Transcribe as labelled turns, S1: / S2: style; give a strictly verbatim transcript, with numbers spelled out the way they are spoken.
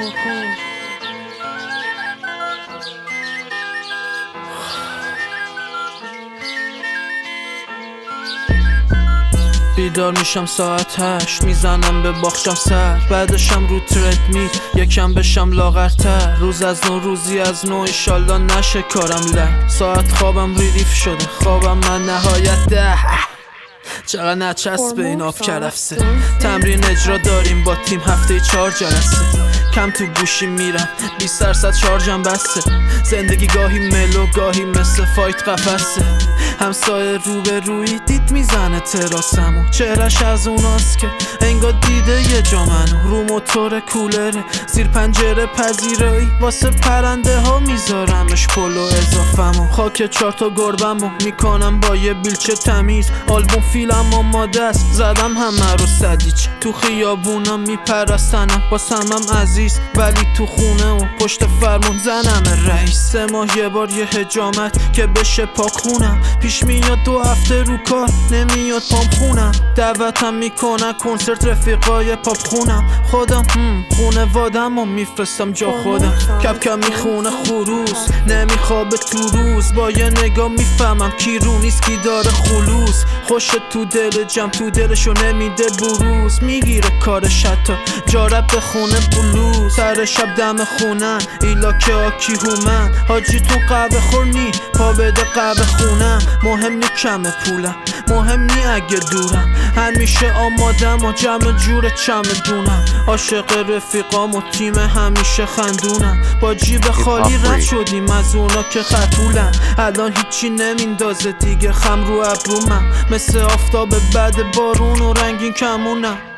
S1: بیدار میشم ساعت هشت، میزنم به باخشم سر، بعدشم رو تردمیل یکم بشم لاغرتر. روز از نو روزی از نو، ایشالله نشه کارم لنگ. ساعت خوابم ریلیف شده، خوابم من نهایت ده. چقدر نچسب به این آب کرفسه. تمرین اجرا داریم با تیم هفته چهار جلسه. کم تو گوشی میرم، بیست درصد شارژم بسته. زندگی گاهی ملو گاهی مثل فایت قفسه. همسایه رو به روی دید میزنه تراسمو، چهرش از اوناست که انگار دیده یه جا منو. رو موتور کولره زیر پنجره پذیرایی، واسه پرنده ها میذارمش پلو اضافمو. خاک چهار تا گربمو میکنم با یه بیلچه تمیز. آلبوم فیلم آماده است، زدم همه رو سدیچ. تو خیابونا میپرستنم واسمم عزیز، ولی تو خونه و پشت فرمون زنم رئیس. سه ماه یه بار یه حجامت که بشه پاک خونم. پیش میاد دو هفته رو کار نمیاد پام خونم. دعوتم میکنن کنسرت رفیقای پاپ خونم. خودم هم خونه وادم و میفرستم جا خودم. کپ کم میخونه خروس، نمیخوابه تو روز. با یه نگاه میفهمم کی رو نیست کی داره خلوص. خوش تو دل جمع تو دلشو نمیده بروز. میگیره کارش حتی جارب به خونه بلوز. سر شب دم خونن ایلا که آکی هومن. حاجی تو قهوه خور نی پا بده قهوه خونم. مهم نی کم پولم، مهم نی اگه دورم. همیشه آمادم و جمع جور چمدونم. عاشق رفیقام و تیم همیشه خندونم. با جیب خالی رد شدیم از اونا که خطولن. الان هیچی نمیندازه دیگه خم رو ابرومم. مثل آفتاب بعد بارون و رنگین کمونم.